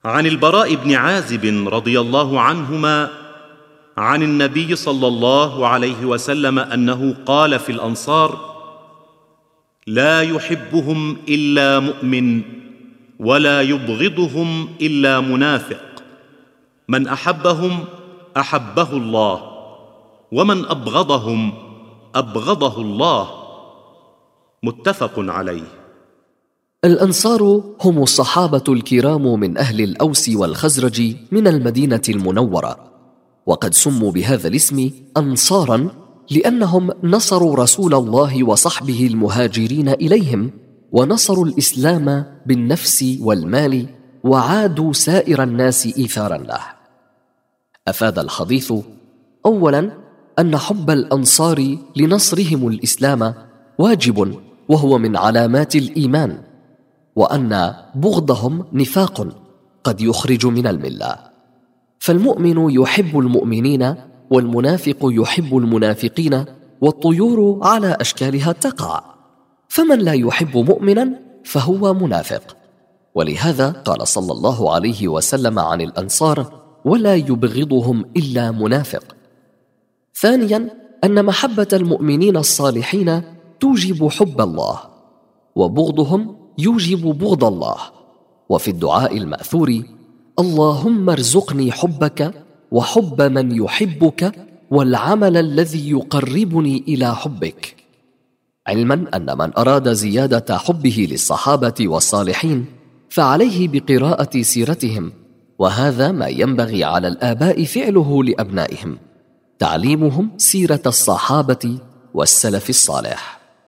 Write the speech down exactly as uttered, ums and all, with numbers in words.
عن البراء بن عازب رضي الله عنهما عن النبي صلى الله عليه وسلم أنه قال في الأنصار: لا يحبهم إلا مؤمن ولا يبغضهم إلا منافق، من أحبهم أحبه الله، ومن أبغضهم أبغضه الله. متفق عليه. الأنصار هم الصحابة الكرام من أهل الأوس والخزرج من المدينة المنورة، وقد سموا بهذا الاسم أنصاراً لأنهم نصروا رسول الله وصحبه المهاجرين إليهم، ونصروا الإسلام بالنفس والمال، وعادوا سائر الناس إيثاراً له. أفاد الحديث أولاً أن حب الأنصار لنصرهم الإسلام واجب، وهو من علامات الإيمان، وأن بغضهم نفاق قد يخرج من الملة، فالمؤمن يحب المؤمنين، والمنافق يحب المنافقين، والطيور على أشكالها تقع، فمن لا يحب مؤمنا فهو منافق. ولهذا قال صلى الله عليه وسلم عن الأنصار: ولا يبغضهم إلا منافق. ثانيا أن محبة المؤمنين الصالحين توجب حب الله، وبغضهم يوجب بغض الله. وفي الدعاء المأثور: اللهم ارزقني حبك وحب من يحبك والعمل الذي يقربني إلى حبك، علما أن من أراد زيادة حبه للصحابة والصالحين فعليه بقراءة سيرتهم، وهذا ما ينبغي على الآباء فعله لأبنائهم، تعليمهم سيرة الصحابة والسلف الصالح.